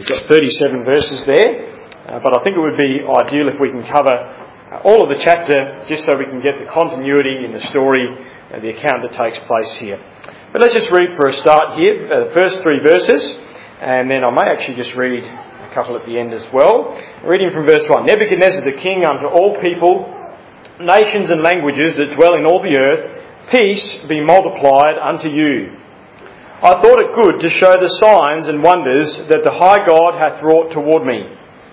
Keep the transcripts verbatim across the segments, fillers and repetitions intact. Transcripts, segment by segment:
we've got thirty-seven verses there, uh, but I think it would be ideal if we can cover all of the chapter just so we can get the continuity in the story and the account that takes place here. But let's just read for a start here, uh, the first three verses, and then I may actually just read a couple at the end as well. Reading from verse one. Nebuchadnezzar the king unto all people, nations and languages that dwell in all the earth, peace be multiplied unto you. I thought it good to show the signs and wonders that the high God hath wrought toward me.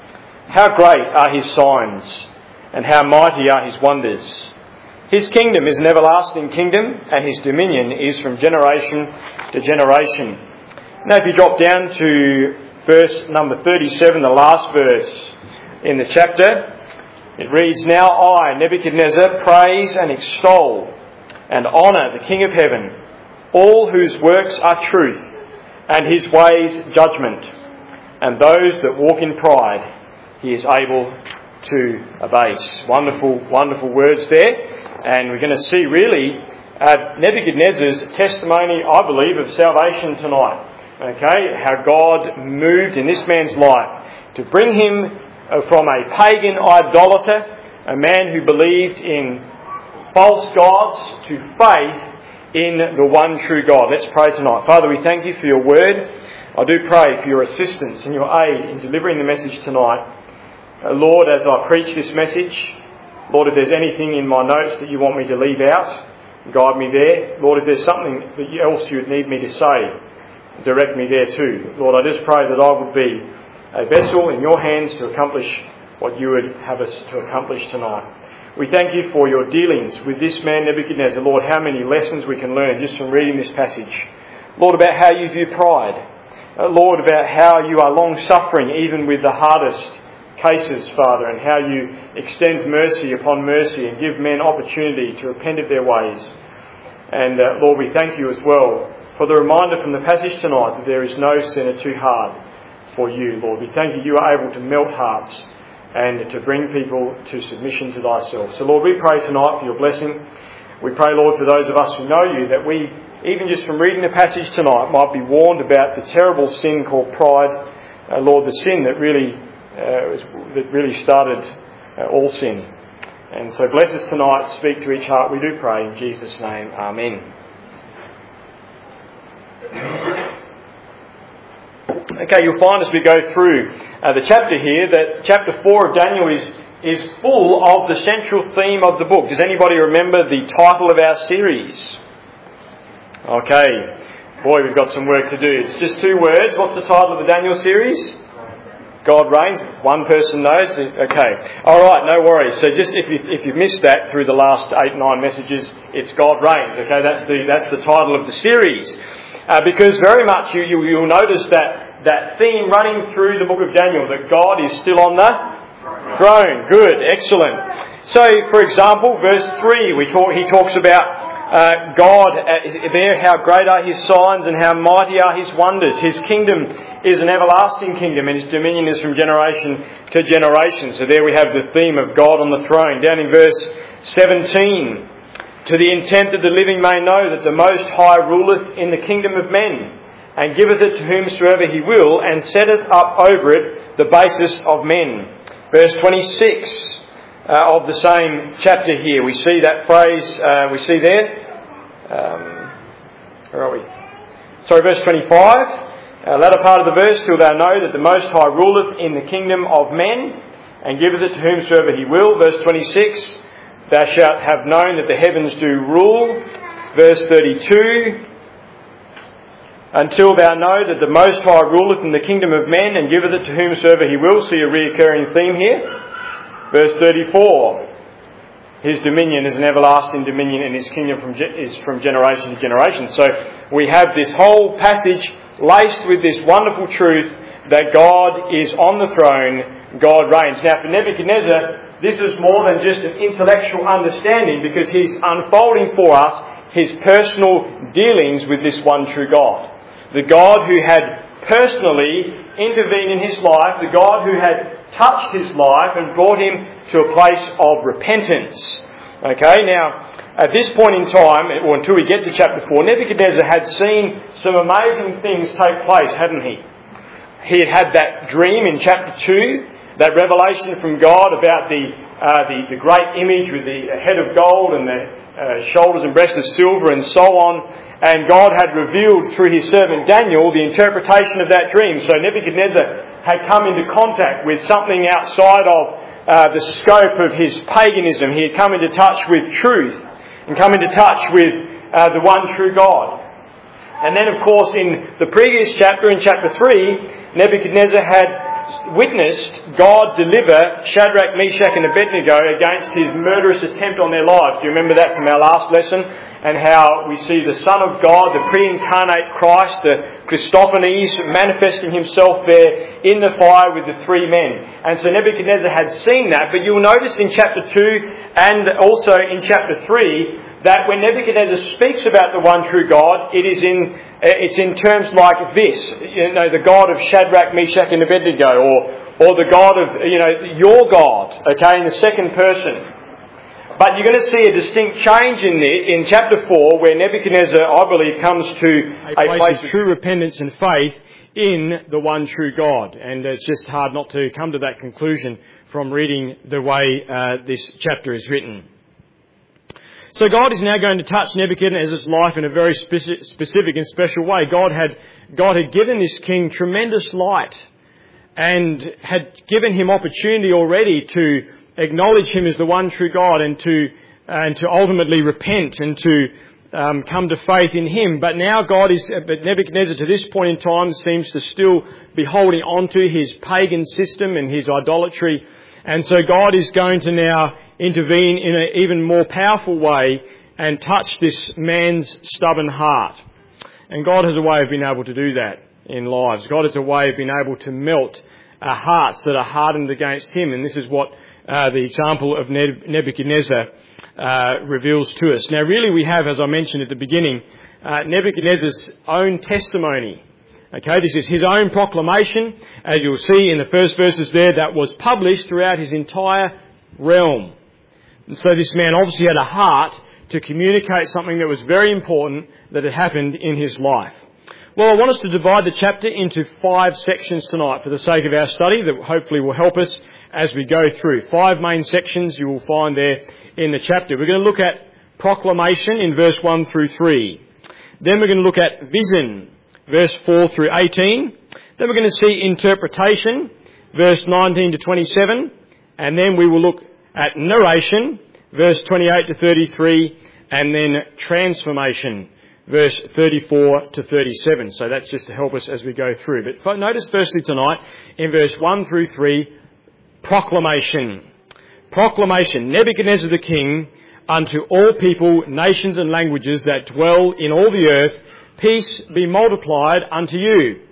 How great are his signs, and how mighty are his wonders. His kingdom is an everlasting kingdom, and his dominion is from generation to generation. Now if you drop down to verse number thirty-seven, the last verse in the chapter, it reads, Now I, Nebuchadnezzar, praise and extol and honour the King of heaven, all whose works are truth, and his ways judgment, and those that walk in pride he is able to abase. Wonderful, wonderful words there. And we're going to see really uh, Nebuchadnezzar's testimony, I believe, of salvation tonight. Okay, how God moved in this man's life to bring him uh, from a pagan idolater, a man who believed in false gods, to faith in the one true God. Let's pray tonight. Father, we thank you for your word. I do pray for your assistance and your aid in delivering the message tonight. Uh, Lord, as I preach this message, Lord, if there's anything in my notes that you want me to leave out, guide me there. Lord, if there's something else you would need me to say, direct me there too. Lord, I just pray that I would be a vessel in your hands to accomplish what you would have us to accomplish tonight. We thank you for your dealings with this man Nebuchadnezzar. Lord, how many lessons we can learn just from reading this passage. Lord, about how you view pride. Uh, Lord, about how you are long-suffering even with the hardest cases, Father, and how you extend mercy upon mercy and give men opportunity to repent of their ways. And uh, Lord, we thank you as well for the reminder from the passage tonight that there is no sinner too hard for you, Lord. We thank you you are able to melt hearts and to bring people to submission to thyself. So Lord, we pray tonight for your blessing. We pray, Lord, for those of us who know you, that we, even just from reading the passage tonight, might be warned about the terrible sin called pride. Uh, Lord, the sin that really Uh, was, that really started uh, all sin. And so bless us tonight, speak to each heart, we do pray in Jesus' name, Amen. Okay, you'll find as we go through uh, the chapter here that chapter four of Daniel is, is full of the central theme of the book. Does anybody remember the title of our series? Okay, boy, we've got some work to do. It's just two words. What's the title of the Daniel series? God reigns. One person knows. Okay. All right. No worries. So just if you if you missed that through the last eight nine messages, it's God reigns. Okay. That's the that's the title of the series. Uh, because very much you, you you'll notice that that theme running through the book of Daniel, that God is still on the throne. Good. Excellent. So, for example, verse three, we talk. He talks about. Uh, God, uh, there, how great are his signs and how mighty are his wonders. His kingdom is an everlasting kingdom and his dominion is from generation to generation. So there we have the theme of God on the throne. Down in verse seventeen, to the intent that the living may know that the Most High ruleth in the kingdom of men, and giveth it to whomsoever he will, and setteth up over it the basis of men. Verse twenty-six, Uh, of the same chapter here. We see that phrase, uh, we see there, um, where are we? Sorry, verse twenty-five, uh, latter part of the verse, till thou know that the Most High ruleth in the kingdom of men, and giveth it to whomsoever he will. Verse twenty-six, thou shalt have known that the heavens do rule. Verse thirty-two, until thou know that the Most High ruleth in the kingdom of men, and giveth it to whomsoever he will. See a reoccurring theme here. Verse thirty-four, his dominion is an everlasting dominion and his kingdom from ge- is from generation to generation. So we have this whole passage laced with this wonderful truth that God is on the throne, God reigns. Now for Nebuchadnezzar, this is more than just an intellectual understanding, because he's unfolding for us his personal dealings with this one true God. The God who had personally intervened in his life, the God who had touched his life and brought him to a place of repentance. Okay, now, at this point in time, or until we get to chapter four, Nebuchadnezzar had seen some amazing things take place, hadn't he? he had had that dream in chapter two, that revelation from God about the uh, the, the great image with the head of gold and the uh, shoulders and breast of silver and so on. And God had revealed through his servant Daniel the interpretation of that dream. So Nebuchadnezzar had come into contact with something outside of uh, the scope of his paganism. He had come into touch with truth and come into touch with uh, the one true God. And then, of course, in the previous chapter, in chapter three, Nebuchadnezzar had witnessed God deliver Shadrach, Meshach and Abednego against his murderous attempt on their lives. Do you remember that from our last lesson? And how we see the Son of God, the pre-incarnate Christ, the Christophanies, manifesting himself there in the fire with the three men. And so Nebuchadnezzar had seen that, but you'll notice in chapter two and also in chapter three that when Nebuchadnezzar speaks about the one true God, it is in it's in terms like this, you know, the God of Shadrach, Meshach and Abednego, or or the God of, you know, your God, okay, in the second person. But you're going to see a distinct change in the, in chapter four, where Nebuchadnezzar, I believe, comes to a, a place of true repentance and faith in the one true God. And it's just hard not to come to that conclusion from reading the way uh, this chapter is written. So God is now going to touch Nebuchadnezzar's life in a very speci- specific and special way. God had, God had given this king tremendous light and had given him opportunity already to acknowledge him as the one true God and to uh, and to ultimately repent and to um, come to faith in him. But now God is, but Nebuchadnezzar to this point in time seems to still be holding on to his pagan system and his idolatry. And so God is going to now intervene in an even more powerful way and touch this man's stubborn heart. And God has a way of being able to do that in lives. God has a way of being able to melt uh, hearts that are hardened against him. And this is what uh, the example of Nebuchadnezzar uh, reveals to us. Now really we have, as I mentioned at the beginning, uh, Nebuchadnezzar's own testimony. Okay, this is his own proclamation, as you'll see in the first verses there, that was published throughout his entire realm. And so this man obviously had a heart to communicate something that was very important that had happened in his life. Well, I want us to divide the chapter into five sections tonight for the sake of our study that hopefully will help us as we go through. Five main sections you will find there in the chapter. We're going to look at proclamation in verse one through three. Then we're going to look at vision, verse four through eighteen. Then we're going to see interpretation, verse nineteen to twenty-seven. And then we will look at narration, verse twenty-eight to thirty-three. And then transformation, verse thirty-four to thirty-seven. So that's just to help us as we go through. But notice firstly tonight, in verse one through three, proclamation. Proclamation. Nebuchadnezzar the king, unto all people, nations and languages that dwell in all the earth, peace be multiplied unto you.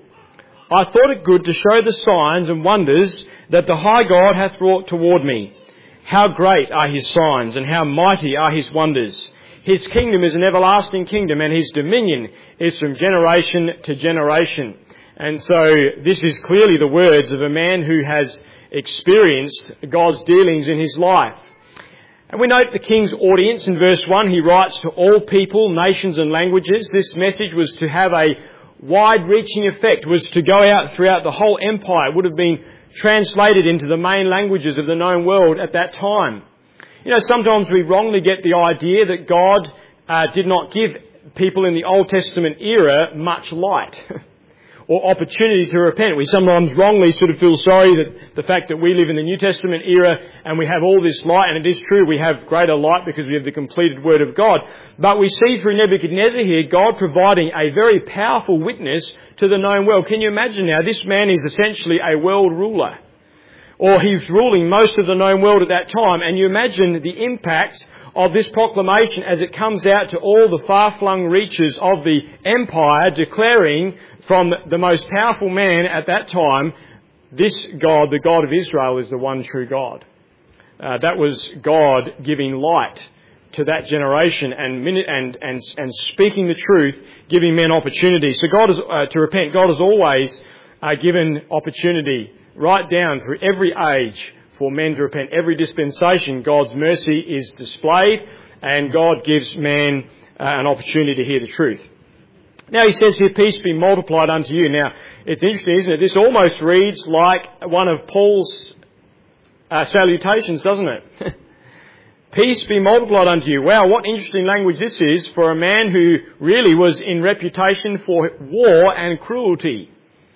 I thought it good to show the signs and wonders that the high God hath wrought toward me. How great are his signs, and how mighty are his wonders. His kingdom is an everlasting kingdom, and his dominion is from generation to generation. And so this is clearly the words of a man who has experienced God's dealings in his life. And we note the king's audience in verse one. He writes to all people, nations and languages. This message was to have a wide-reaching effect, was to go out throughout the whole empire. It would have been translated into the main languages of the known world at that time. You know, sometimes we wrongly get the idea that God uh, did not give people in the Old Testament era much light or opportunity to repent. We sometimes wrongly sort of feel sorry that the fact that we live in the New Testament era and we have all this light, and it is true we have greater light because we have the completed Word of God. But we see through Nebuchadnezzar here God providing a very powerful witness to the known world. Can you imagine now? This man is essentially a world ruler, or he's ruling most of the known world at that time. And you imagine the impact of this proclamation as it comes out to all the far-flung reaches of the empire, declaring from the most powerful man at that time, this God, the God of Israel, is the one true God. Uh, that was God giving light to that generation and and and and speaking the truth, giving men opportunity. So God is uh, to repent. God has always uh, given opportunity right down through every age for men to repent. Every dispensation, God's mercy is displayed, and God gives man uh, an opportunity to hear the truth. Now he says here, peace be multiplied unto you. Now, it's interesting, isn't it? This almost reads like one of Paul's uh, salutations, doesn't it? Peace be multiplied unto you. Wow, what interesting language this is for a man who really was in reputation for war and cruelty.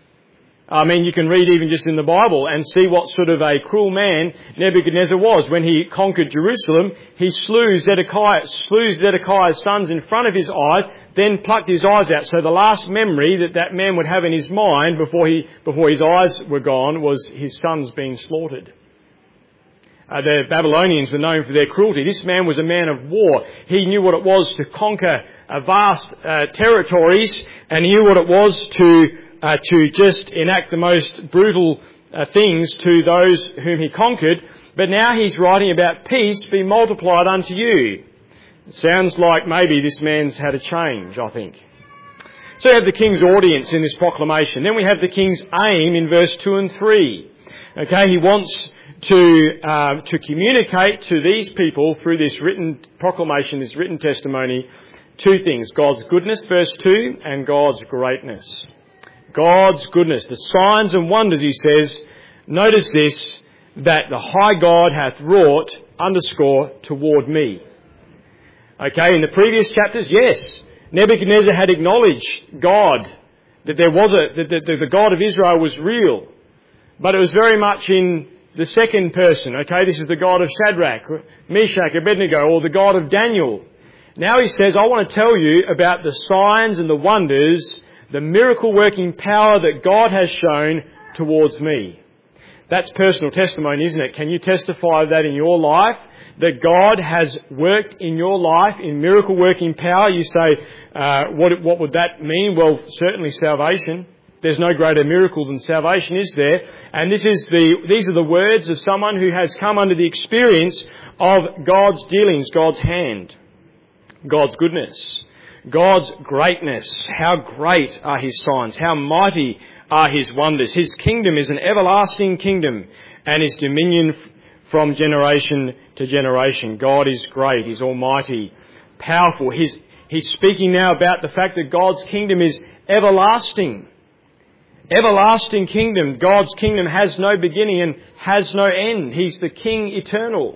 I mean, you can read even just in the Bible and see what sort of a cruel man Nebuchadnezzar was. When he conquered Jerusalem, he slew Zedekiah, slew Zedekiah's sons in front of his eyes, then plucked his eyes out. So the last memory that that man would have in his mind before he, before his eyes were gone was his sons being slaughtered. Uh, the Babylonians were known for their cruelty. This man was a man of war. He knew what it was to conquer uh, vast uh, territories, and he knew what it was to uh, to just enact the most brutal uh, things to those whom he conquered. But now he's writing about peace be multiplied unto you. It sounds like maybe this man's had a change, I think. So we have the king's audience in this proclamation. Then we have the king's aim in verse two and three. Okay, he wants to uh, to communicate to these people through this written proclamation, this written testimony, two things: God's goodness, verse two, and God's greatness. God's goodness, the signs and wonders, he says. Notice this, that the high God hath wrought, underscore, toward me. Okay, in the previous chapters, yes, Nebuchadnezzar had acknowledged God, that there was a, that the, the God of Israel was real. But it was very much in the second person. Okay, this is the God of Shadrach, Meshach, Abednego, or the God of Daniel. Now he says, I want to tell you about the signs and the wonders, the miracle working power that God has shown towards me. That's personal testimony, isn't it? Can you testify of that in your life? That God has worked in your life in miracle working power? You say, uh, what, what would that mean? Well, certainly salvation. There's no greater miracle than salvation, is there? And this is the, these are the words of someone who has come under the experience of God's dealings, God's hand, God's goodness, God's greatness. How great are his signs, how mighty are his wonders. His kingdom is an everlasting kingdom, and his dominion from generation to generation. God is great, he's almighty, powerful. He's, he's speaking now about the fact that God's kingdom is everlasting. Everlasting kingdom. God's kingdom has no beginning and has no end. He's the King eternal.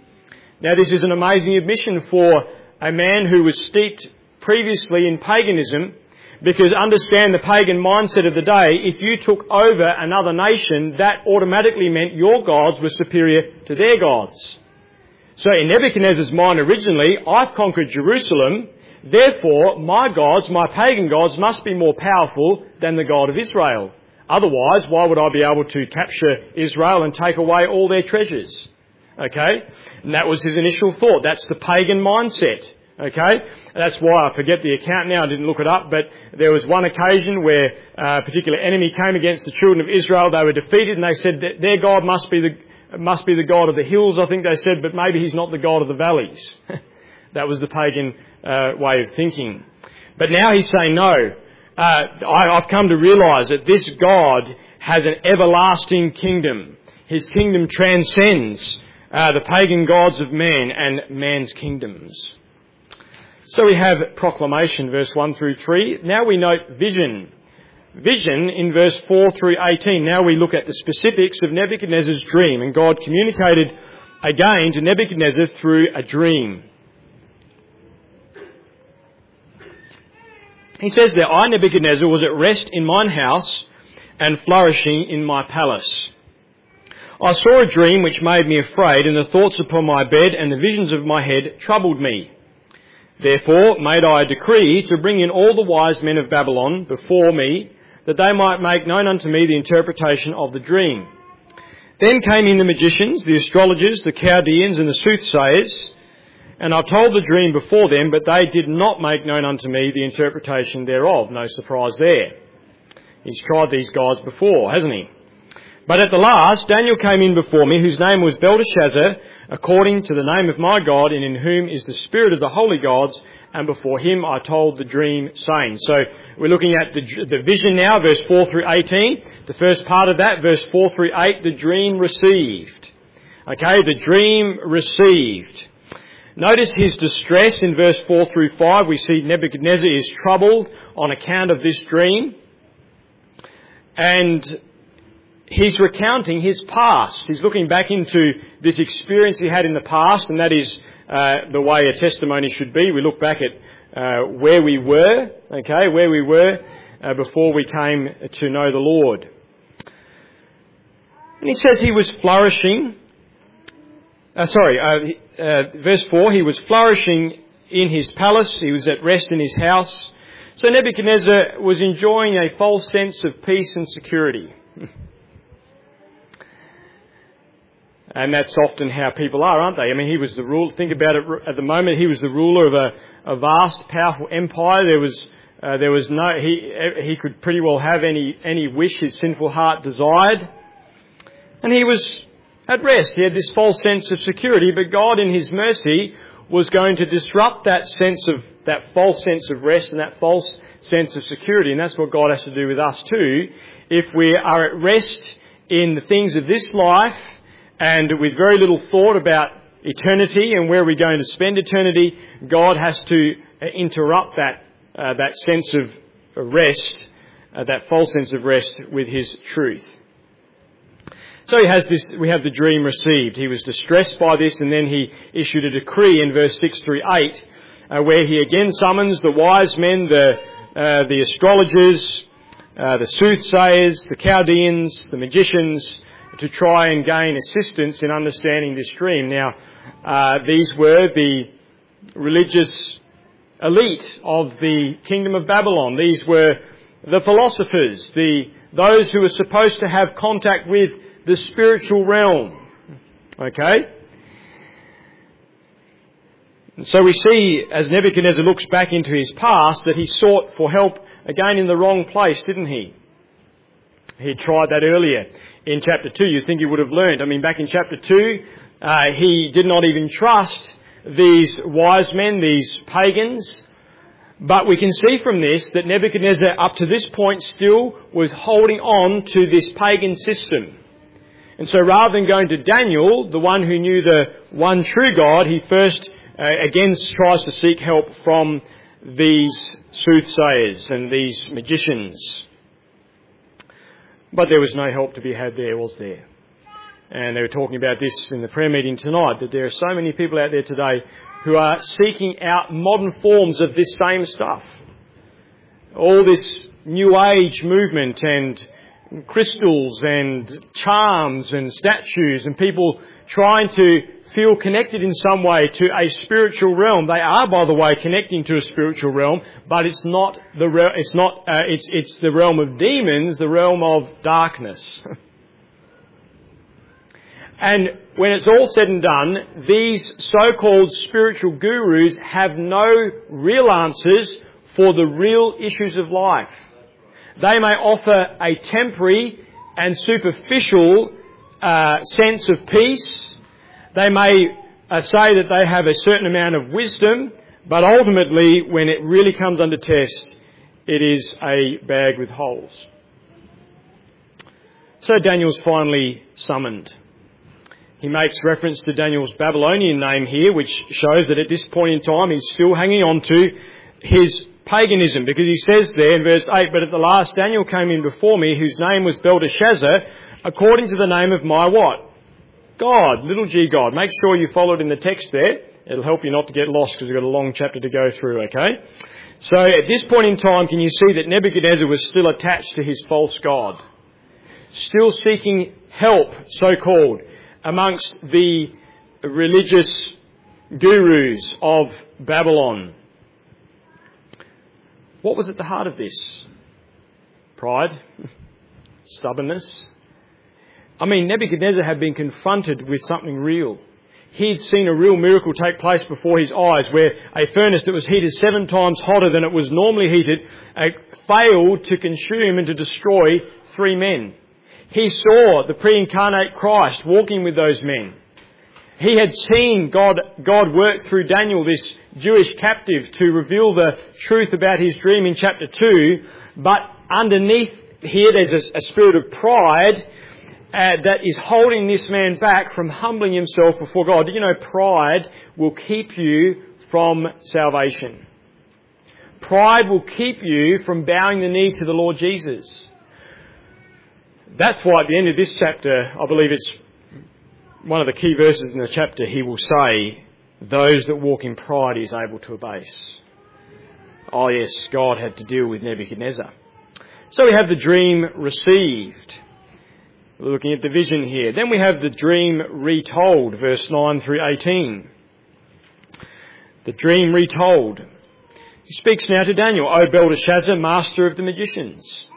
Now this is an amazing admission for a man who was steeped previously in paganism, because understand the pagan mindset of the day, if you took over another nation, that automatically meant your gods were superior to their gods. So in Nebuchadnezzar's mind originally, I've conquered Jerusalem, therefore my gods, my pagan gods, must be more powerful than the God of Israel. Otherwise, why would I be able to capture Israel and take away all their treasures? Okay? And that was his initial thought. That's the pagan mindset. Okay? That's why I forget the account now. I didn't look it up, but there was one occasion where a particular enemy came against the children of Israel. They were defeated, and they said that their God must be the must be the God of the hills, I think they said, but maybe he's not the God of the valleys. That was the pagan uh, way of thinking. But now he's saying, no, uh, I, I've come to realise that this God has an everlasting kingdom. His kingdom transcends uh, the pagan gods of man and man's kingdoms. So we have proclamation, verse one through three. Now we note vision. Vision in verse four through eighteen. Now we look at the specifics of Nebuchadnezzar's dream. And God communicated again to Nebuchadnezzar through a dream. He says there, I, Nebuchadnezzar, was at rest in mine house and flourishing in my palace. I saw a dream which made me afraid, and the thoughts upon my bed and the visions of my head troubled me. Therefore made I a decree to bring in all the wise men of Babylon before me, that they might make known unto me the interpretation of the dream. Then came in the magicians, the astrologers, the Chaldeans, and the soothsayers, and I told the dream before them, but they did not make known unto me the interpretation thereof. No surprise there. He's tried these guys before, hasn't he? But at the last, Daniel came in before me, whose name was Belteshazzar, according to the name of my God, and in whom is the spirit of the holy gods, and before him I told the dream, saying. So we're looking at the, the vision now, verse four through eighteen. The first part of that, verse four through eight, the dream received. Okay, the dream received. Notice his distress in verse four through five. We see Nebuchadnezzar is troubled on account of this dream. And he's recounting his past. He's looking back into this experience he had in the past, and that is uh, the way a testimony should be. We look back at uh, where we were, okay, where we were uh, before we came to know the Lord. And he says he was flourishing. Uh, sorry, uh, uh, verse four, he was flourishing in his palace. He was at rest in his house. So Nebuchadnezzar was enjoying a false sense of peace and security. And that's often how people are, aren't they? I mean, he was the ruler. Think about it. At the moment, he was the ruler of a, a vast, powerful empire. There was, uh, there was no. He he could pretty well have any any wish his sinful heart desired, and he was at rest. He had this false sense of security. But God, in His mercy, was going to disrupt that sense of that false sense of rest and that false sense of security. And that's what God has to do with us too. If we are at rest in the things of this life, and with very little thought about eternity and where we're going to spend eternity, God has to interrupt that uh, that sense of rest, uh, that false sense of rest, with His truth. So he has this. We have the dream received. He was distressed by this, and then he issued a decree in verse six through eight, uh, where he again summons the wise men, the uh, the astrologers, uh, the soothsayers, the Chaldeans, the magicians, to try and gain assistance in understanding this dream. Now, uh, these were the religious elite of the kingdom of Babylon. These were the philosophers, the those who were supposed to have contact with the spiritual realm. Okay? And so we see, as Nebuchadnezzar looks back into his past, that he sought for help again in the wrong place, didn't he? He tried that earlier in chapter two. You'd think he would have learned. I mean, back in chapter two, uh, he did not even trust these wise men, these pagans. But we can see from this that Nebuchadnezzar, up to this point, still was holding on to this pagan system. And so rather than going to Daniel, the one who knew the one true God, he first uh, again tries to seek help from these soothsayers and these magicians. But there was no help to be had there, was there? And they were talking about this in the prayer meeting tonight, that there are so many people out there today who are seeking out modern forms of this same stuff. All this New Age movement and crystals and charms and statues and people trying to feel connected in some way to a spiritual realm. They are, by the way, connecting to a spiritual realm, but it's not the re- it's not uh, it's it's the realm of demons, the realm of darkness. And when it's all said and done, these so-called spiritual gurus have no real answers for the real issues of life. They may offer a temporary and superficial uh, sense of peace. They may uh, say that they have a certain amount of wisdom, but ultimately, when it really comes under test, it is a bag with holes. So Daniel's finally summoned. He makes reference to Daniel's Babylonian name here, which shows that at this point in time he's still hanging on to his paganism, because he says there in verse eight, "But at the last Daniel came in before me, whose name was Belteshazzar, according to the name of my" what? God, little g God. Make sure you follow it in the text there. It'll help you not to get lost, because we've got a long chapter to go through, okay? So at this point in time, can you see that Nebuchadnezzar was still attached to his false god? Still seeking help, so-called, amongst the religious gurus of Babylon. What was at the heart of this? Pride? Stubbornness? I mean, Nebuchadnezzar had been confronted with something real. He'd seen a real miracle take place before his eyes, where a furnace that was heated seven times hotter than it was normally heated uh, failed to consume and to destroy three men. He saw the pre-incarnate Christ walking with those men. He had seen God, God work through Daniel, this Jewish captive, to reveal the truth about his dream in chapter two. But underneath here, there's a, a spirit of pride uh, that is holding this man back from humbling himself before God. Do you know pride will keep you from salvation? Pride will keep you from bowing the knee to the Lord Jesus. That's why at the end of this chapter, I believe it's one of the key verses in the chapter, he will say, those that walk in pride he is able to abase. Oh yes, God had to deal with Nebuchadnezzar. So we have the dream received. We're looking at the vision here. Then we have the dream retold, verse nine through eighteen. The dream retold. He speaks now to Daniel, O Belteshazzar, master of the magicians.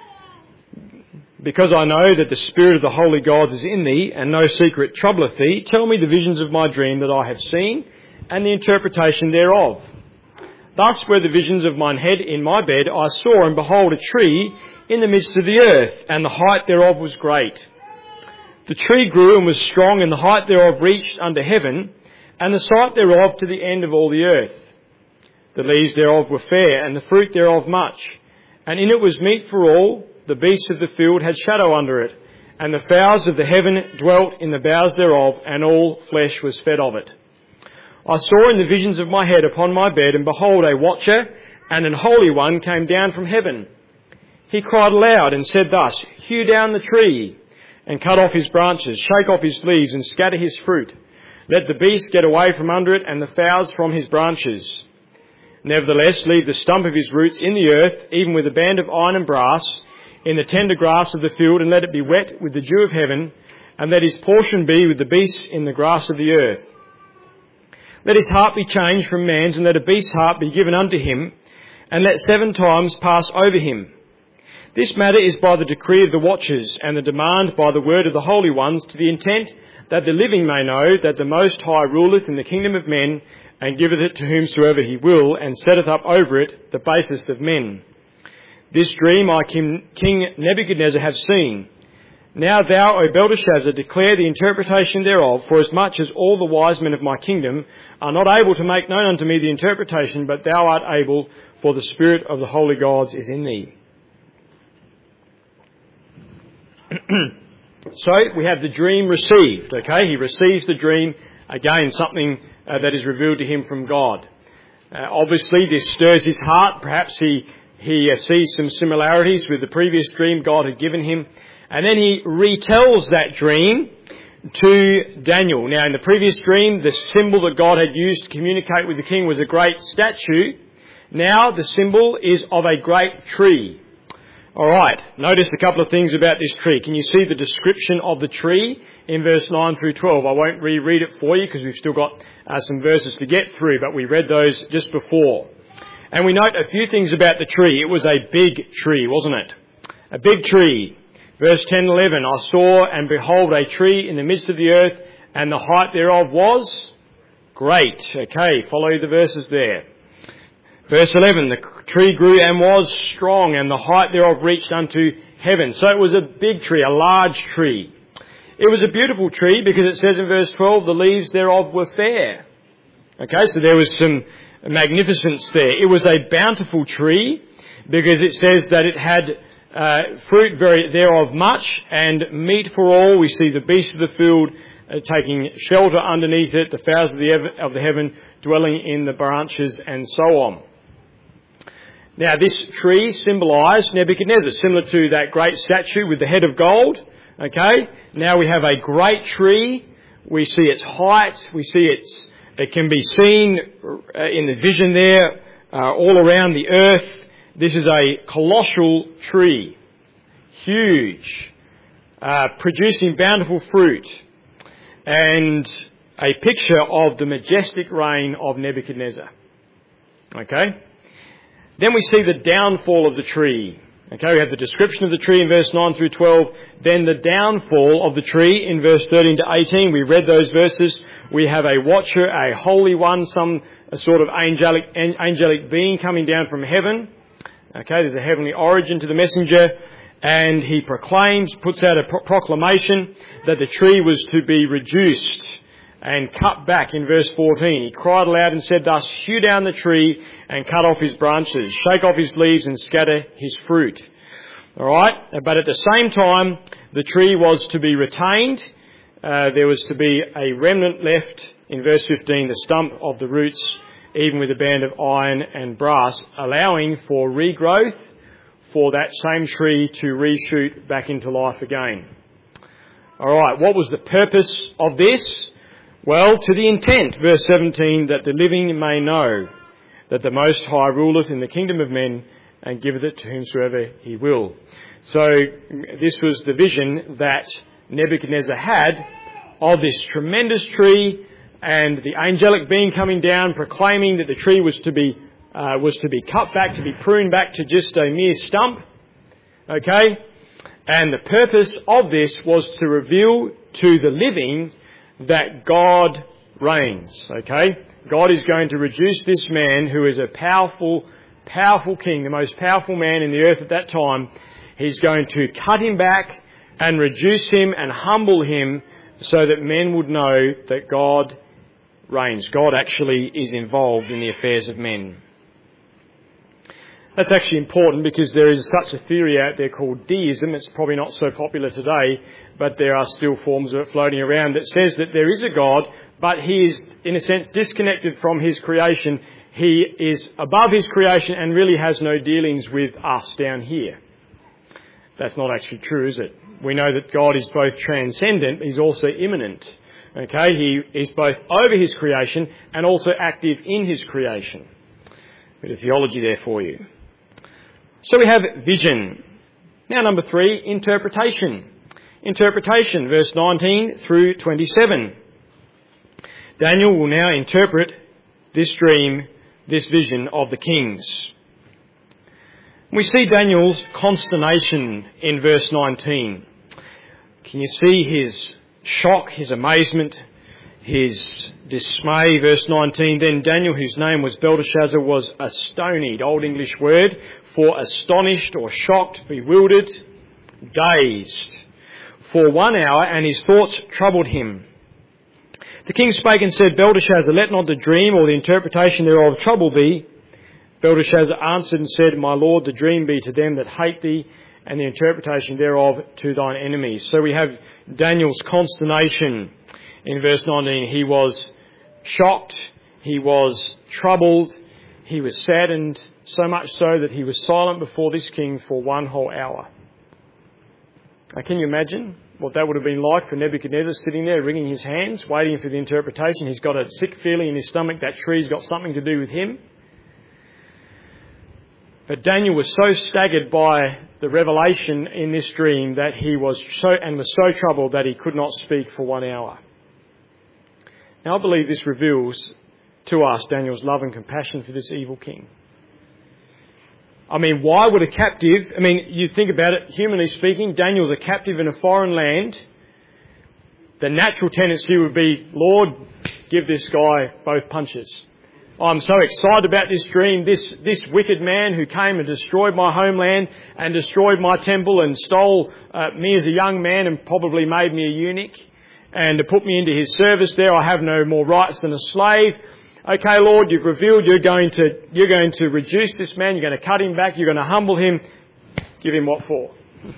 Because I know that the spirit of the holy gods is in thee, and no secret troubleth thee, tell me the visions of my dream that I have seen, and the interpretation thereof. Thus were the visions of mine head in my bed. I saw, and behold, a tree in the midst of the earth, and the height thereof was great. The tree grew and was strong, and the height thereof reached unto heaven, and the sight thereof to the end of all the earth. The leaves thereof were fair, and the fruit thereof much, and in it was meat for all. The beasts of the field had shadow under it, and the fowls of the heaven dwelt in the boughs thereof, and all flesh was fed of it. I saw in the visions of my head upon my bed, and behold, a watcher and an holy one came down from heaven. He cried aloud and said thus, Hew down the tree, and cut off his branches, shake off his leaves, and scatter his fruit. Let the beasts get away from under it, and the fowls from his branches. Nevertheless, leave the stump of his roots in the earth, even with a band of iron and brass, in the tender grass of the field, and let it be wet with the dew of heaven, and let his portion be with the beasts in the grass of the earth. Let his heart be changed from man's, and let a beast's heart be given unto him, and let seven times pass over him. This matter is by the decree of the watchers, and the demand by the word of the holy ones, to the intent that the living may know that the Most High ruleth in the kingdom of men, and giveth it to whomsoever he will, and setteth up over it the basest of men. This dream I, King Nebuchadnezzar, have seen. Now thou, O Belteshazzar, declare the interpretation thereof, for as much as all the wise men of my kingdom are not able to make known unto me the interpretation, but thou art able, for the spirit of the holy gods is in thee. So we have the dream received, okay? He receives the dream, again, something uh, that is revealed to him from God. Uh, obviously, this stirs his heart. Perhaps he He uh, sees some similarities with the previous dream God had given him. And then he retells that dream to Daniel. Now, in the previous dream, the symbol that God had used to communicate with the king was a great statue. Now, the symbol is of a great tree. All right, notice a couple of things about this tree. Can you see the description of the tree in verse nine through twelve? I won't reread it for you because we've still got uh, some verses to get through, but we read those just before. And we note a few things about the tree. It was a big tree, wasn't it? A big tree. Verse ten and eleven, I saw and behold a tree in the midst of the earth, and the height thereof was great. Okay, follow the verses there. Verse eleven, the tree grew and was strong, and the height thereof reached unto heaven. So it was a big tree, a large tree. It was a beautiful tree because it says in verse twelve, the leaves thereof were fair. Okay, so there was some magnificence there. It was a bountiful tree because it says that it had uh, fruit very thereof much and meat for all. We see the beasts of the field uh, taking shelter underneath it, the fowls of the, ev- of the heaven dwelling in the branches, and so on. Now this tree symbolised Nebuchadnezzar, similar to that great statue with the head of gold. Okay, now we have a great tree. We see its height. We see its It can be seen in the vision there, uh, all around the earth. This is a colossal tree, huge, uh, producing bountiful fruit, and a picture of the majestic reign of Nebuchadnezzar. Okay? Then we see the downfall of the tree. Okay, we have the description of the tree in verse nine through twelve. Then the downfall of the tree in verse thirteen to eighteen. We read those verses. We have a watcher, a holy one, some a sort of angelic angelic being coming down from heaven. Okay, there's a heavenly origin to the messenger. And he proclaims, puts out a pro- proclamation that the tree was to be reduced and cut back in verse fourteen. He cried aloud and said thus, Hew down the tree and cut off his branches, shake off his leaves and scatter his fruit. All right? But at the same time, the tree was to be retained. Uh, there was to be a remnant left, in verse fifteen, the stump of the roots, even with a band of iron and brass, allowing for regrowth, for that same tree to reshoot back into life again. All right, what was the purpose of this? Well, to the intent, verse seventeen, that the living may know that the Most High ruleth in the kingdom of men and giveth it to whomsoever he will. So this was the vision that Nebuchadnezzar had of this tremendous tree, and the angelic being coming down proclaiming that the tree was to be uh, was to be cut back, to be pruned back to just a mere stump. Okay? And the purpose of this was to reveal to the living that God reigns. Okay? God is going to reduce this man, who is a powerful, powerful king, the most powerful man in the earth at that time. He's going to cut him back and reduce him and humble him, so that men would know that God reigns. God actually is involved in the affairs of men. That's actually important, because there is such a theory out there called deism. It's probably not so popular today, but there are still forms of it floating around that says that there is a God, but he is, in a sense, disconnected from his creation. He is above his creation and really has no dealings with us down here. That's not actually true, is it? We know that God is both transcendent, but he's also immanent. Okay, he is both over his creation and also active in his creation. Bit of theology there for you. So we have vision. Now number three, interpretation. Interpretation, verse nineteen through twenty-seven. Daniel will now interpret this dream, this vision of the kings. We see Daniel's consternation in verse nineteen. Can you see his shock, his amazement, his dismay? Verse nineteen, then Daniel, whose name was Belteshazzar, was astonied, Old English word for astonished or shocked, bewildered, dazed, for one hour, and his thoughts troubled him. The king spake and said, Belteshazzar, let not the dream or the interpretation thereof trouble thee. Belteshazzar answered and said, my lord, the dream be to them that hate thee, and the interpretation thereof to thine enemies. So we have Daniel's consternation in verse nineteen. He was shocked, he was troubled, he was saddened, so much so that he was silent before this king for one whole hour. Now, can you imagine what that would have been like for Nebuchadnezzar, sitting there wringing his hands, waiting for the interpretation? He's got a sick feeling in his stomach. That tree's got something to do with him. But Daniel was so staggered by the revelation in this dream that he was so, and was so troubled that he could not speak for one hour. Now I believe this reveals to us Daniel's love and compassion for this evil king. I mean, why would a captive, I mean, you think about it, humanly speaking, Daniel's a captive in a foreign land. The natural tendency would be, Lord, give this guy both punches. I'm so excited about this dream. This, this wicked man who came and destroyed my homeland and destroyed my temple and stole uh, me as a young man and probably made me a eunuch and to put me into his service there. I have no more rights than a slave. Okay, Lord, you've revealed you're going to, you're going to reduce this man. You're going to cut him back. You're going to humble him. Give him what for?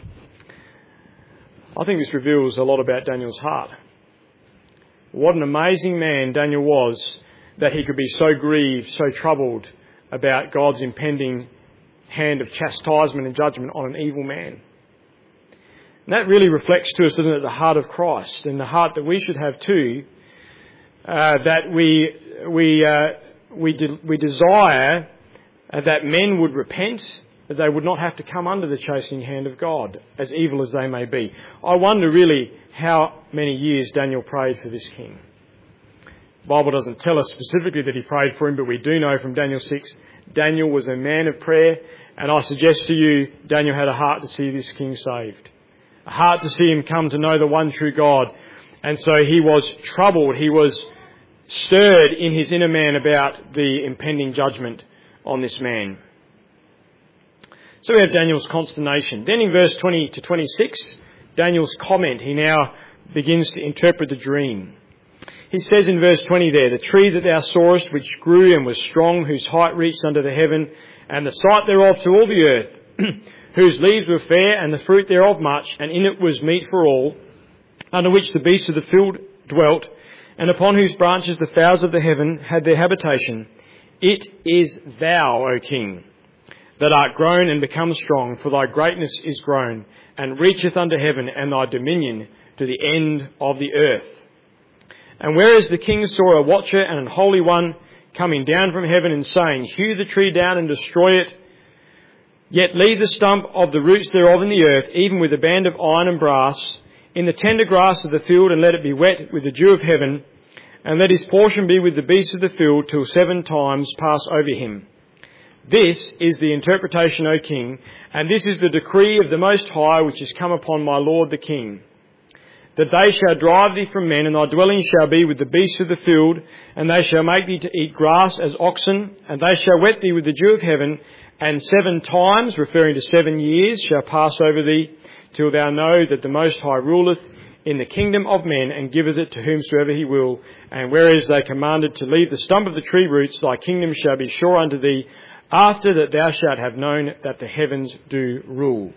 I think this reveals a lot about Daniel's heart. What an amazing man Daniel was, that he could be so grieved, so troubled about God's impending hand of chastisement and judgment on an evil man. And that really reflects to us, doesn't it, the heart of Christ, and the heart that we should have too, uh, that we we uh, we de- we desire uh, that men would repent, that they would not have to come under the chastening hand of God, as evil as they may be. I wonder really how many years Daniel prayed for this king. The Bible doesn't tell us specifically that he prayed for him, but we do know from Daniel six, Daniel was a man of prayer, and I suggest to you, Daniel had a heart to see this king saved, a heart to see him come to know the one true God. And so he was troubled, he was stirred in his inner man about the impending judgment on this man. So we have Daniel's consternation. Then in verse twenty to twenty-six, Daniel's comment. He now begins to interpret the dream. He says in verse twenty there, the tree that thou sawest, which grew and was strong, whose height reached unto the heaven, and the sight thereof to all the earth, whose leaves were fair and the fruit thereof much, and in it was meat for all, under which the beasts of the field dwelt, and upon whose branches the fowls of the heaven had their habitation. It is thou, O King, that art grown and become strong, for thy greatness is grown, and reacheth unto heaven, and thy dominion to the end of the earth. And whereas the king saw a watcher and an holy one coming down from heaven, and saying, Hew the tree down and destroy it, yet leave the stump of the roots thereof in the earth, even with a band of iron and brass, in the tender grass of the field, and let it be wet with the dew of heaven, and let his portion be with the beasts of the field, till seven times pass over him. This is the interpretation, O King, and this is the decree of the Most High, which is come upon my Lord the King. That they shall drive thee from men, and thy dwelling shall be with the beasts of the field, and they shall make thee to eat grass as oxen, and they shall wet thee with the dew of heaven, and seven times, referring to seven years, shall pass over thee, till thou know that the Most High ruleth in the kingdom of men, and giveth it to whomsoever he will. And whereas they commanded to leave the stump of the tree roots, thy kingdom shall be sure unto thee, after that thou shalt have known that the heavens do rule.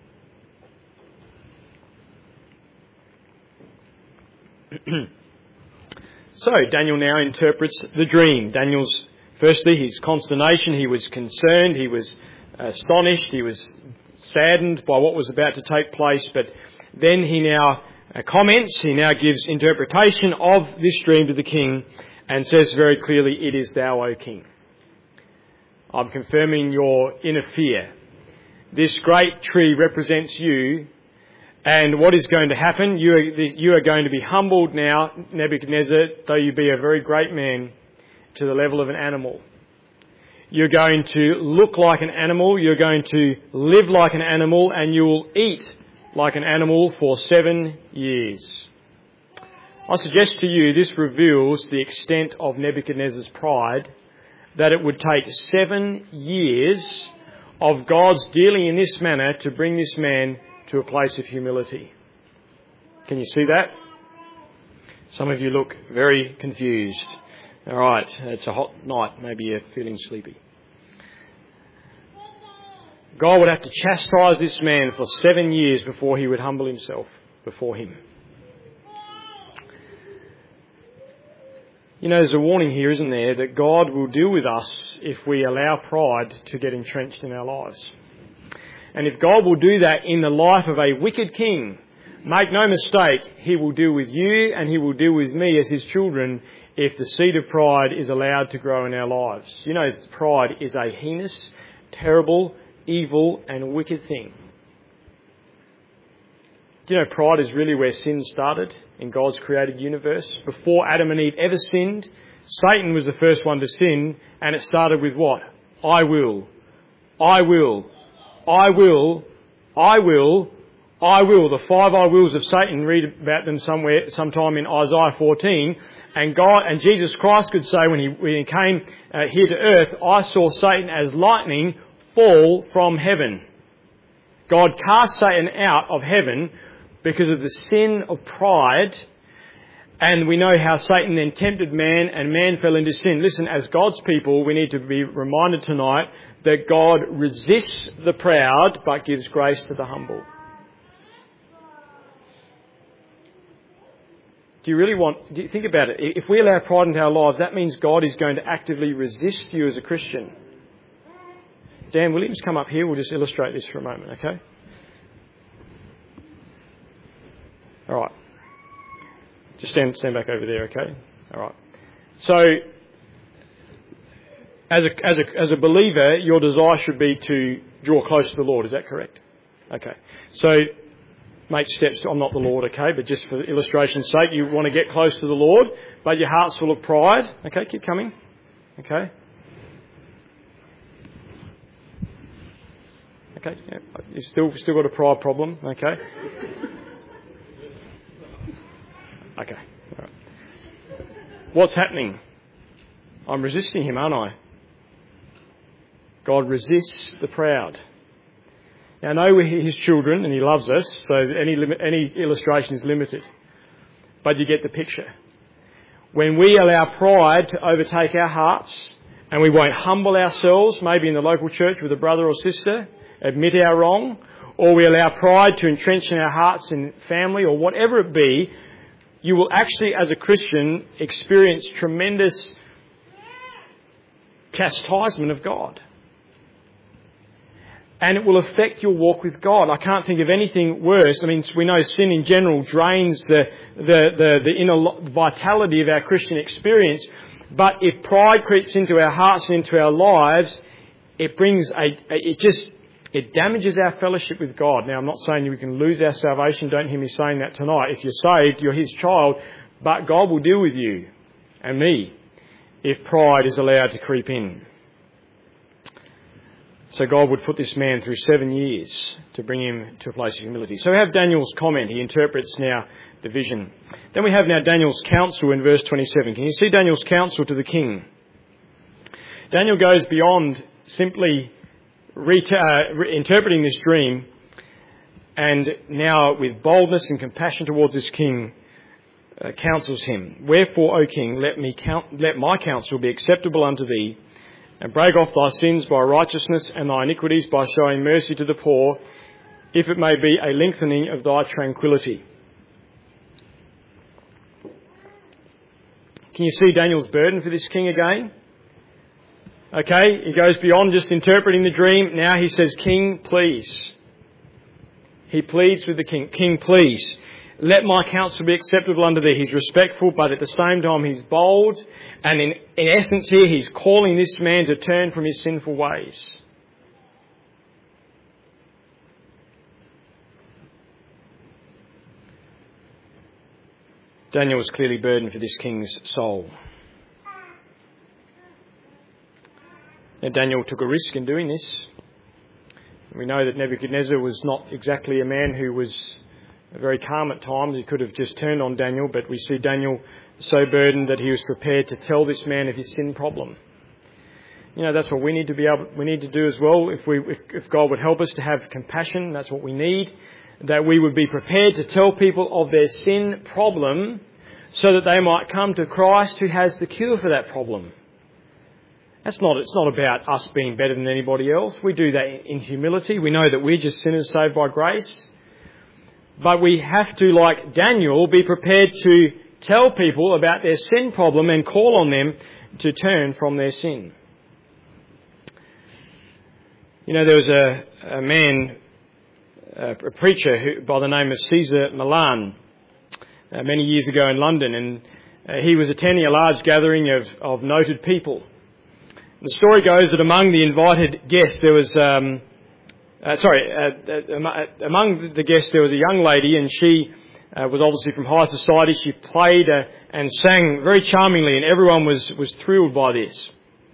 So Daniel now interprets the dream. Daniel's, firstly, his consternation. He was concerned, he was astonished, he was saddened by what was about to take place, but then he now uh, comments, he now gives interpretation of this dream to the king, and says very clearly, It is thou, O King. I'm confirming your inner fear. This great tree represents you, and what is going to happen? You are, you are going to be humbled now, Nebuchadnezzar, though you be a very great man, to the level of an animal. You're going to look like an animal, you're going to live like an animal, and you will eat like an animal for seven years. I suggest to you this reveals the extent of Nebuchadnezzar's pride, that it would take seven years of God's dealing in this manner to bring this man to a place of humility. Can you see that? Some of you look very confused. All right, it's a hot night. Maybe you're feeling sleepy. God would have to chastise this man for seven years before he would humble himself before him. You know, there's a warning here, isn't there, that God will deal with us if we allow pride to get entrenched in our lives. And if God will do that in the life of a wicked king, make no mistake, he will deal with you and he will deal with me as his children if the seed of pride is allowed to grow in our lives. You know, pride is a heinous, terrible, evil and wicked thing. Do you know pride is really where sin started in God's created universe? Before Adam and Eve ever sinned, Satan was the first one to sin, and it started with what? I will. I will. I will, I will, I will. The five I wills of Satan, read about them somewhere, sometime in Isaiah fourteen. And God and Jesus Christ could say when he, when he came uh, here to earth, I saw Satan as lightning fall from heaven. God cast Satan out of heaven because of the sin of pride. And we know how Satan then tempted man and man fell into sin. Listen, as God's people, we need to be reminded tonight that God resists the proud but gives grace to the humble. Do you really want, do you think about it? If we allow pride into our lives, that means God is going to actively resist you as a Christian. Dan, will you just come up here? We'll just illustrate this for a moment, okay? All right. Just stand, stand back over there, okay? All right. So, as a, as a, as a believer, your desire should be to draw close to the Lord. Is that correct? Okay. So, make steps. To, I'm not the Lord, okay? But just for illustration's sake, you want to get close to the Lord, but your heart's full of pride. Okay, keep coming. Okay. Okay. Yeah. You've still, still got a pride problem. Okay. Okay. All right. What's happening? I'm resisting him, aren't I? God resists the proud. Now, I know we're his children and he loves us, so any limit, any illustration is limited. But you get the picture. When we allow pride to overtake our hearts and we won't humble ourselves, maybe in the local church with a brother or sister, admit our wrong, or we allow pride to entrench in our hearts and family, or whatever it be, you will actually, as a Christian, experience tremendous chastisement of God. And it will affect your walk with God. I can't think of anything worse. I mean, we know sin in general drains the, the, the, the inner vitality of our Christian experience. But if pride creeps into our hearts and into our lives, it brings a, it just, it damages our fellowship with God. Now, I'm not saying we can lose our salvation. Don't hear me saying that tonight. If you're saved, you're His child. But God will deal with you and me if pride is allowed to creep in. So God would put this man through seven years to bring him to a place of humility. So we have Daniel's comment. He interprets now the vision. Then we have now Daniel's counsel in verse twenty-seven. Can you see Daniel's counsel to the king? Daniel goes beyond simply reta- uh, re- interpreting this dream, and now with boldness and compassion towards this king, uh, counsels him. Wherefore, O king, let me count, let my counsel be acceptable unto thee, and break off thy sins by righteousness and thy iniquities by showing mercy to the poor, if it may be a lengthening of thy tranquillity. Can you see Daniel's burden for this king again? Okay, he goes beyond just interpreting the dream. Now he says, King, please. He pleads with the king, King, please. Let my counsel be acceptable unto thee. He's respectful, but at the same time he's bold. And in, in essence here, he's calling this man to turn from his sinful ways. Daniel was clearly burdened for this king's soul. Now, Daniel took a risk in doing this. We know that Nebuchadnezzar was not exactly a man who was very calm at times. He could have just turned on Daniel, but we see Daniel so burdened that he was prepared to tell this man of his sin problem. You know, that's what we need to be able, we need to do as well. If we, if, if God would help us to have compassion, that's what we need. That we would be prepared to tell people of their sin problem so that they might come to Christ who has the cure for that problem. That's not, it's not about us being better than anybody else. We do that in humility. We know that we're just sinners saved by grace. But we have to, like Daniel, be prepared to tell people about their sin problem and call on them to turn from their sin. You know, there was a, a man, a preacher who, by the name of Caesar Milan, uh, many years ago in London, and uh, he was attending a large gathering of, of noted people. The story goes that among the invited guests there was... Um, Uh, sorry, uh, uh, among the guests there was a young lady, and she uh, was obviously from high society. She played uh, and sang very charmingly, and everyone was, was thrilled by this.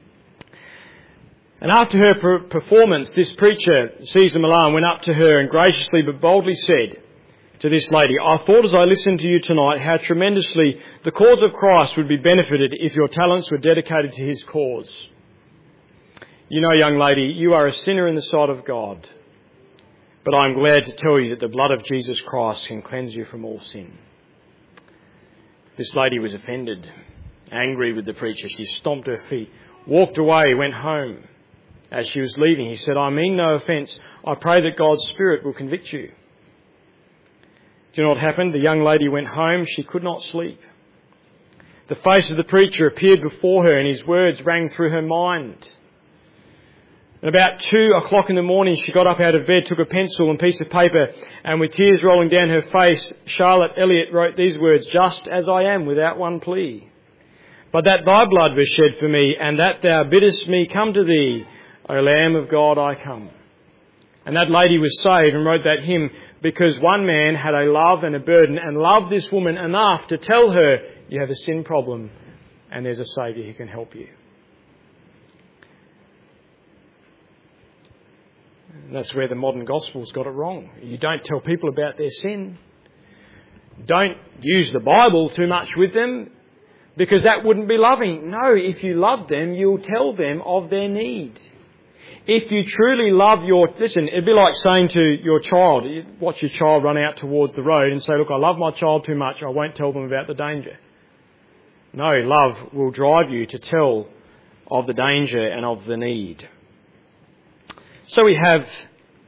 And after her per- performance, this preacher, Caesar Milan, went up to her and graciously but boldly said to this lady, I thought as I listened to you tonight how tremendously the cause of Christ would be benefited if your talents were dedicated to His cause. You know, young lady, you are a sinner in the sight of God. But I'm glad to tell you that the blood of Jesus Christ can cleanse you from all sin. This lady was offended, angry with the preacher. She stomped her feet, walked away, went home. As she was leaving, he said, I mean no offence. I pray that God's Spirit will convict you. Do you know what happened? The young lady went home. She could not sleep. The face of the preacher appeared before her and his words rang through her mind. At about two o'clock in the morning, she got up out of bed, took a pencil and piece of paper, and with tears rolling down her face, Charlotte Elliott wrote these words, just as I am, without one plea. But that thy blood was shed for me, and that thou biddest me come to thee, O Lamb of God, I come. And that lady was saved and wrote that hymn because one man had a love and a burden and loved this woman enough to tell her, you have a sin problem and there's a Saviour who can help you. That's where the modern gospel's got it wrong. You don't tell people about their sin. Don't use the Bible too much with them because that wouldn't be loving. No, if you love them, you'll tell them of their need. If you truly love your... Listen, it'd be like saying to your child, you watch your child run out towards the road and say, look, I love my child too much, I won't tell them about the danger. No, love will drive you to tell of the danger and of the need. So we have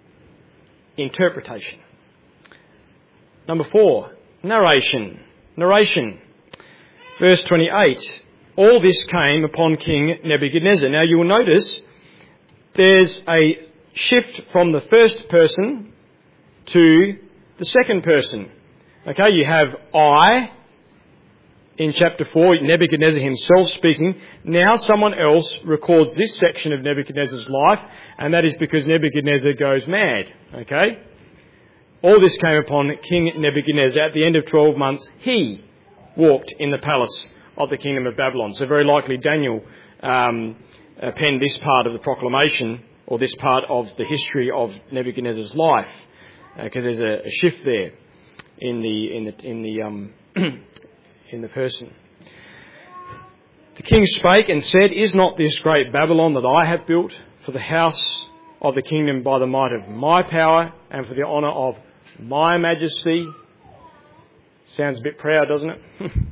interpretation. Number four, narration. Narration. Verse twenty-eight. All this came upon King Nebuchadnezzar. Now you will notice there's a shift from the first person to the second person. Okay, you have I in chapter four, Nebuchadnezzar himself speaking. Now someone else records this section of Nebuchadnezzar's life, and that is because Nebuchadnezzar goes mad. Okay? All this came upon King Nebuchadnezzar. At the end of twelve months, he walked in the palace of the kingdom of Babylon. So very likely Daniel um, uh, penned this part of the proclamation, or this part of the history of Nebuchadnezzar's life, because uh, there's a, a shift there in the in the in the um, in the person. The king spake and said, "Is not this great Babylon that I have built for the house of the kingdom by the might of my power and for the honour of my majesty?" Sounds a bit proud, doesn't it?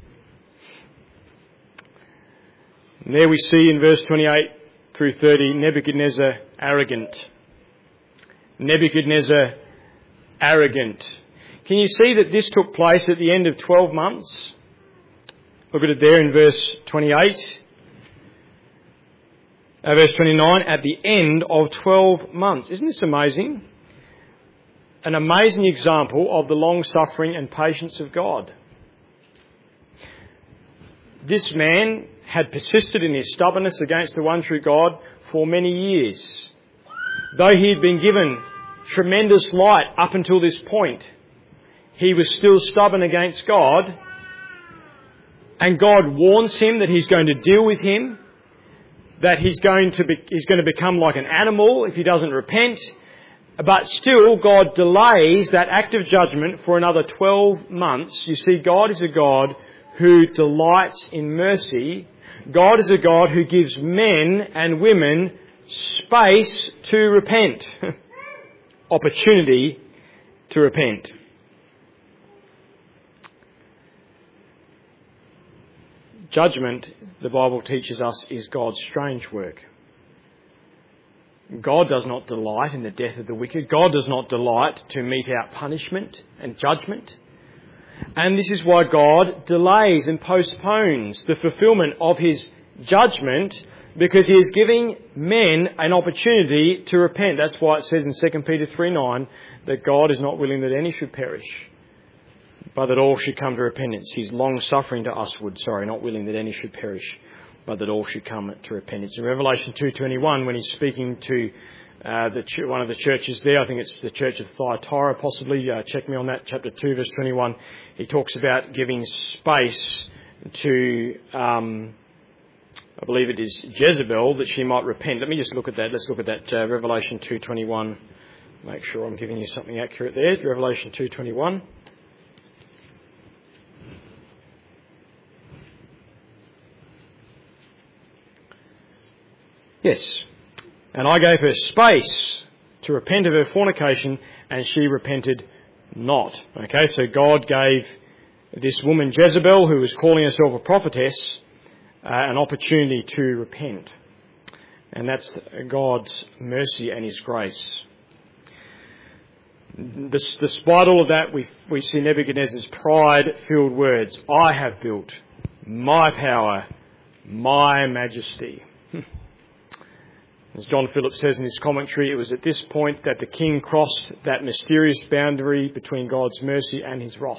And there we see in verse twenty-eight through thirty, Nebuchadnezzar arrogant. Nebuchadnezzar arrogant. Can you see that this took place at the end of twelve months? Look at it there in verse twenty-eight. Uh, verse twenty-nine, at the end of twelve months. Isn't this amazing? An amazing example of the long-suffering and patience of God. This man had persisted in his stubbornness against the one true God for many years. Though he had been given tremendous light up until this point, he was still stubborn against God. And God warns him that he's going to deal with him, that he's going to be, he's going to become like an animal if he doesn't repent. But still, God delays that act of judgment for another twelve months. You see, God is a God who delights in mercy. God is a God who gives men and women space to repent. Opportunity to repent. Judgment, the Bible teaches us, is God's strange work. God does not delight in the death of the wicked. God does not delight to mete out punishment and judgment. And this is why God delays and postpones the fulfilment of his judgment, because he is giving men an opportunity to repent. That's why it says in Second Peter three nine that God is not willing that any should perish, but that all should come to repentance. He's long-suffering to usward, sorry, not willing that any should perish, but that all should come to repentance. In Revelation two twenty-one, when he's speaking to uh, the ch- one of the churches there, I think it's the church of Thyatira possibly, uh, check me on that, chapter two, verse twenty-one, he talks about giving space to, um, I believe it is Jezebel, that she might repent. Let me just look at that. Let's look at that, uh, Revelation two twenty-one. Make sure I'm giving you something accurate there. Revelation two twenty-one. Yes. And I gave her space to repent of her fornication, and she repented not. Okay, so God gave this woman Jezebel, who was calling herself a prophetess, uh, an opportunity to repent. And that's God's mercy and his grace. Despite all of that, we, we see Nebuchadnezzar's pride-filled words. I have built my power, my majesty. As John Phillips says in his commentary, it was at this point that the king crossed that mysterious boundary between God's mercy and his wrath.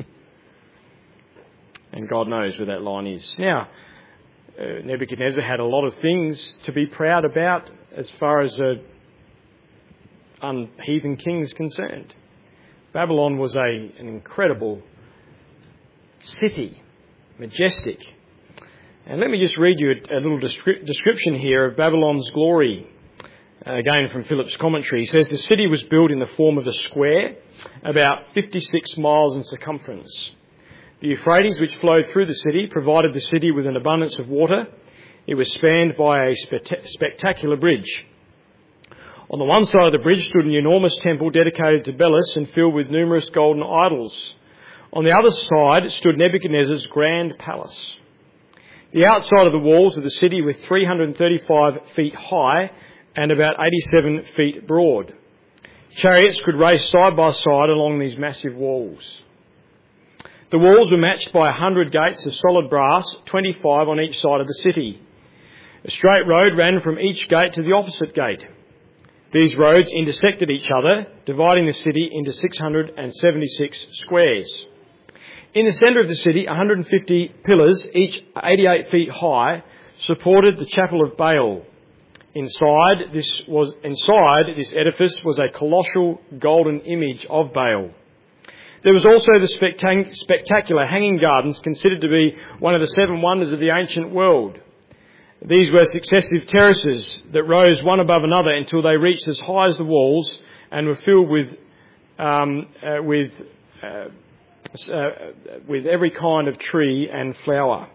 And God knows where that line is. Now, uh, Nebuchadnezzar had a lot of things to be proud about as far as a un- heathen king is concerned. Babylon was a, an incredible city, majestic. And let me just read you a, a little descri- description here of Babylon's glory. Uh, again from Phillips' commentary. He says the city was built in the form of a square, about fifty-six miles in circumference. The Euphrates, which flowed through the city, provided the city with an abundance of water. It was spanned by a spe- spectacular bridge. On the one side of the bridge stood an enormous temple dedicated to Belus and filled with numerous golden idols. On the other side stood Nebuchadnezzar's grand palace. The outside of the walls of the city were three hundred thirty-five feet high and about eighty-seven feet broad. Chariots could race side by side along these massive walls. The walls were matched by a hundred gates of solid brass, twenty-five on each side of the city. A straight road ran from each gate to the opposite gate. These roads intersected each other, dividing the city into six hundred seventy-six squares. In the centre of the city, one hundred fifty pillars, each eighty-eight feet high, supported the chapel of Baal. Inside this was inside this edifice was a colossal golden image of Baal. There was also the spectac- spectacular hanging gardens, considered to be one of the seven wonders of the ancient world. These were successive terraces that rose one above another until they reached as high as the walls and were filled with um, uh, with uh, uh, with every kind of tree and flower.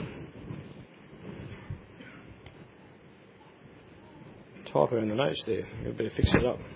Typo in the notes there. You better fix it up.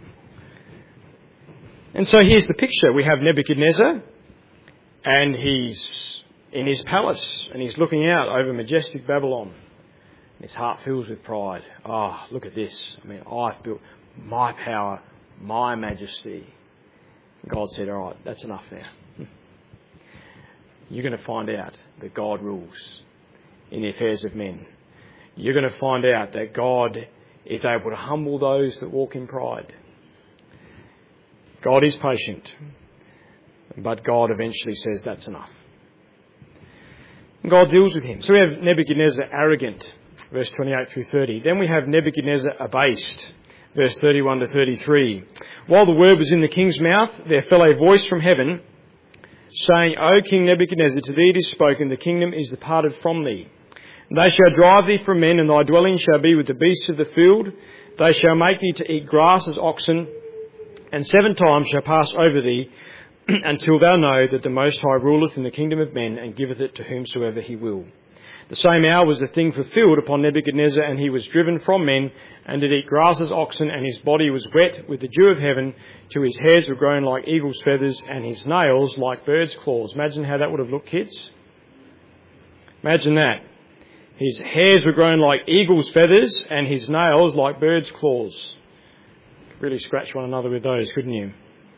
And so here's the picture. We have Nebuchadnezzar, and he's in his palace, and he's looking out over majestic Babylon. His heart fills with pride. Oh, look at this. I mean, I've built my power, my majesty. God said, all right, that's enough now. You're going to find out that God rules in the affairs of men. You're going to find out that God is able to humble those that walk in pride. God is patient, but God eventually says that's enough. And God deals with him. So we have Nebuchadnezzar arrogant, verse twenty-eight through thirty. Then we have Nebuchadnezzar abased, verse thirty-one to thirty-three. While the word was in the king's mouth, there fell a voice from heaven, saying, O King Nebuchadnezzar, to thee it is spoken, the kingdom is departed from thee. They shall drive thee from men, and thy dwelling shall be with the beasts of the field. They shall make thee to eat grass as oxen, and seven times shall pass over thee, until thou know that the Most High ruleth in the kingdom of men, and giveth it to whomsoever he will. The same hour was the thing fulfilled upon Nebuchadnezzar, and he was driven from men, and did eat grass as oxen, and his body was wet with the dew of heaven, till his hairs were grown like eagle's feathers, and his nails like bird's claws. Imagine how that would have looked, kids. Imagine that. His hairs were grown like eagle's feathers, and his nails like bird's claws. Could really scratch one another with those, couldn't you?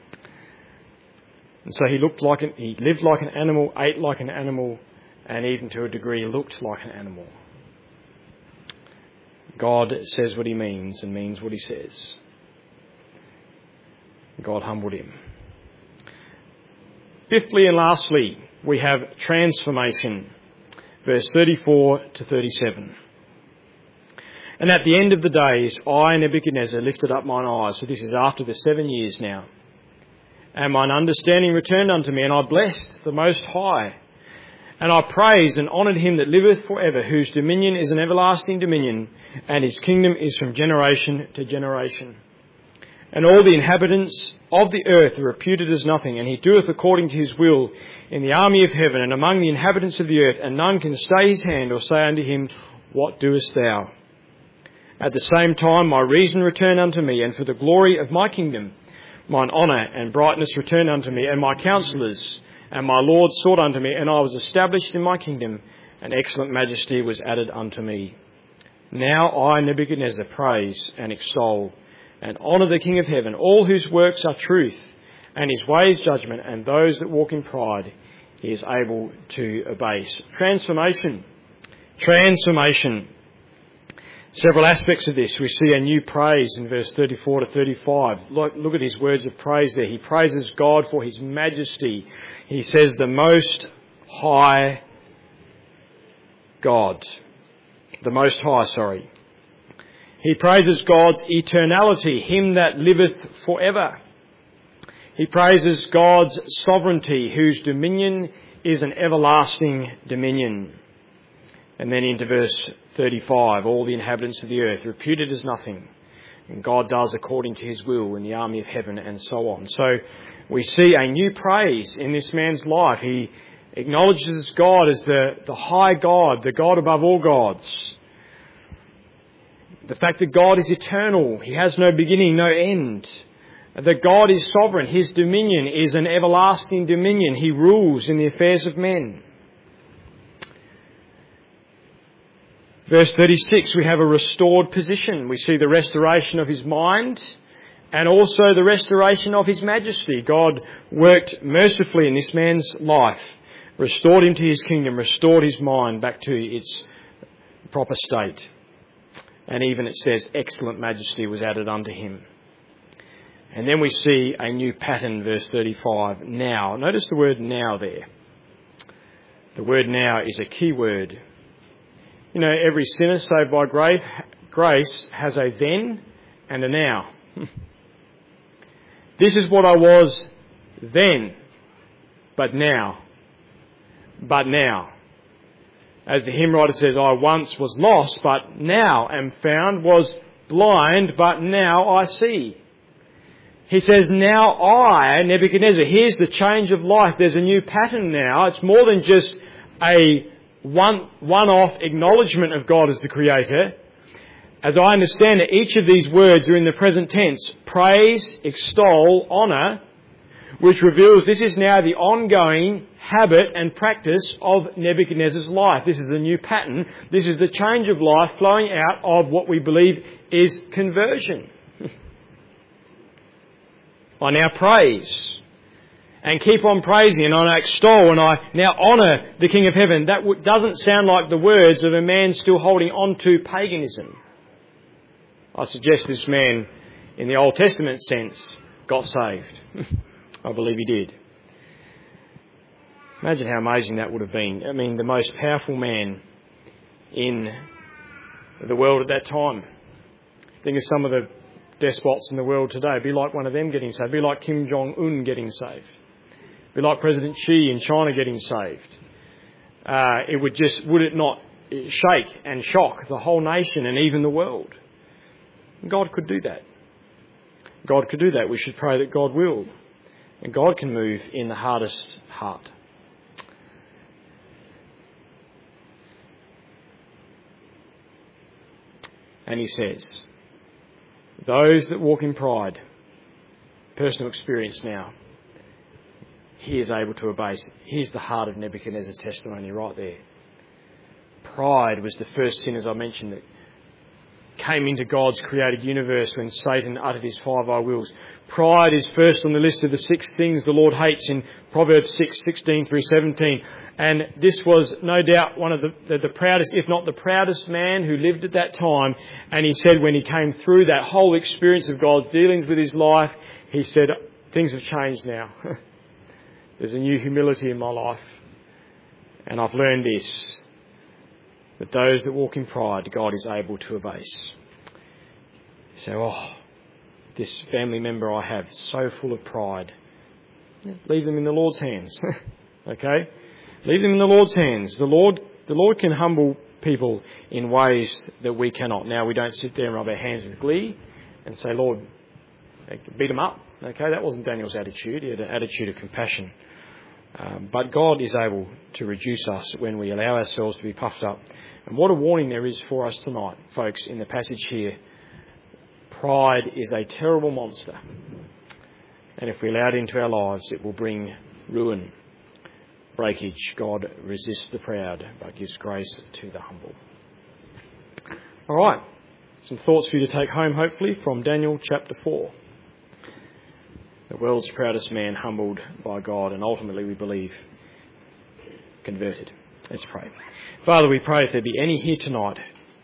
And so he looked like an, he lived like an animal, ate like an animal, and even to a degree looked like an animal. God says what he means and means what he says. God humbled him. Fifthly and lastly, we have transformation. Verse thirty-four to thirty-seven. And at the end of the days, I, Nebuchadnezzar, lifted up mine eyes. So this is after the seven years now. And mine understanding returned unto me, and I blessed the Most High. And I praised and honoured him that liveth for ever, whose dominion is an everlasting dominion, and his kingdom is from generation to generation. And all the inhabitants of the earth are reputed as nothing, and he doeth according to his will in the army of heaven and among the inhabitants of the earth, and none can stay his hand or say unto him, What doest thou? At the same time my reason returned unto me, and for the glory of my kingdom mine honour and brightness returned unto me, and my counsellors and my lord sought unto me, and I was established in my kingdom, and excellent majesty was added unto me. Now I, Nebuchadnezzar, praise and extol and honour the King of heaven, all whose works are truth, and his ways judgment, and those that walk in pride he is able to abase. Transformation. Transformation. Several aspects of this. We see a new praise in verse thirty-four to thirty-five. Look, look at his words of praise there. He praises God for his majesty. He says, the Most High God. The Most High, sorry. He praises God's eternality, him that liveth forever. He praises God's sovereignty, whose dominion is an everlasting dominion. And then into verse thirty-five, all the inhabitants of the earth reputed as nothing, and God does according to his will in the army of heaven, and so on. So we see a new praise in this man's life. He acknowledges God as the, the high God, the God above all gods. The fact that God is eternal, he has no beginning, no end. That God is sovereign, his dominion is an everlasting dominion. He rules in the affairs of men. Verse thirty-six, we have a restored position. We see the restoration of his mind and also the restoration of his majesty. God worked mercifully in this man's life, restored him to his kingdom, restored his mind back to its proper state. And even it says excellent majesty was added unto him. And then we see a new pattern, verse thirty-five. Now, notice the word now there. The word now is a key word. You know, every sinner saved by grace, grace has a then and a now. This is what I was then, but now. But now. As the hymn writer says, I once was lost, but now am found, was blind, but now I see. He says, now I, Nebuchadnezzar, here's the change of life. There's a new pattern now. It's more than just a one, one-off acknowledgement of God as the Creator. As I understand it, each of these words are in the present tense. Praise, extol, honour, which reveals this is now the ongoing habit and practice of Nebuchadnezzar's life. This is the new pattern. This is the change of life flowing out of what we believe is conversion. I now praise and keep on praising, and I extol and I now honour the King of Heaven. That w- doesn't sound like the words of a man still holding on to paganism. I suggest this man, in the Old Testament sense, got saved. I believe he did. Imagine how amazing that would have been. I mean, the most powerful man in the world at that time. Think of some of the despots in the world today. It'd be like one of them getting saved. It'd be like Kim Jong-un getting saved. It'd be like President Xi in China getting saved. Uh, it would just, would it not shake and shock the whole nation and even the world? God could do that. God could do that. We should pray that God will. And God can move in the hardest heart. And he says, those that walk in pride, personal experience now, he is able to abase. Here's the heart of Nebuchadnezzar's testimony right there. Pride was the first sin, as I mentioned, that came into God's created universe when Satan uttered his five I wills. Pride is first on the list of the six things the Lord hates in Proverbs six, sixteen through seventeen. And this was no doubt one of the, the, the proudest, if not the proudest man who lived at that time. And he said when he came through that whole experience of God's dealings with his life, he said, things have changed now. There's a new humility in my life. And I've learned this, that those that walk in pride, God is able to abase. So, oh, this family member I have, so full of pride. Leave them in the Lord's hands. Okay? Leave them in the Lord's hands. The Lord, the Lord can humble people in ways that we cannot. Now, we don't sit there and rub our hands with glee and say, Lord, beat them up. Okay? That wasn't Daniel's attitude. He had an attitude of compassion. Um, but God is able to reduce us when we allow ourselves to be puffed up. And what a warning there is for us tonight, folks, in the passage here. Pride is a terrible monster. And if we allow it into our lives, it will bring ruin, breakage. God resists the proud, but gives grace to the humble. All right. Some thoughts for you to take home, hopefully, from Daniel chapter four. The world's proudest man humbled by God and ultimately, we believe, converted. Let's pray. Father, we pray if there be any here tonight,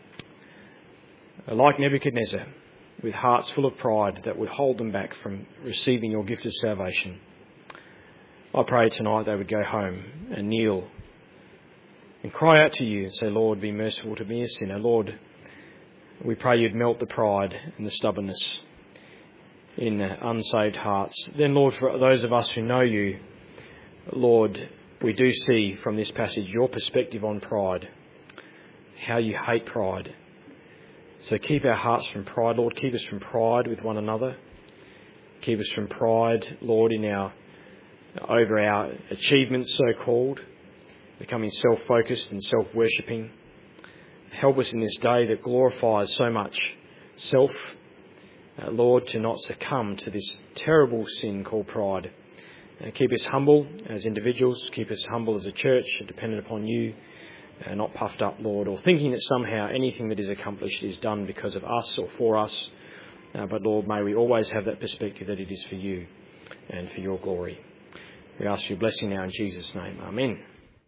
like Nebuchadnezzar, with hearts full of pride that would hold them back from receiving your gift of salvation. I pray tonight they would go home and kneel and cry out to you and say, Lord, be merciful to me, a sinner. Lord, we pray you'd melt the pride and the stubbornness in unsaved hearts. Then, Lord, for those of us who know you, Lord, we do see from this passage your perspective on pride, how you hate pride. So keep our hearts from pride, Lord. Keep us from pride with one another. Keep us from pride, Lord, in our over our achievements, so-called, becoming self-focused and self-worshipping. Help us in this day that glorifies so much self, Uh, Lord, to not succumb to this terrible sin called pride. Uh, keep us humble as individuals, keep us humble as a church, dependent upon you, uh, not puffed up, Lord, or thinking that somehow anything that is accomplished is done because of us or for us. Uh, but Lord, may we always have that perspective that it is for you and for your glory. We ask your blessing now in Jesus' name. Amen.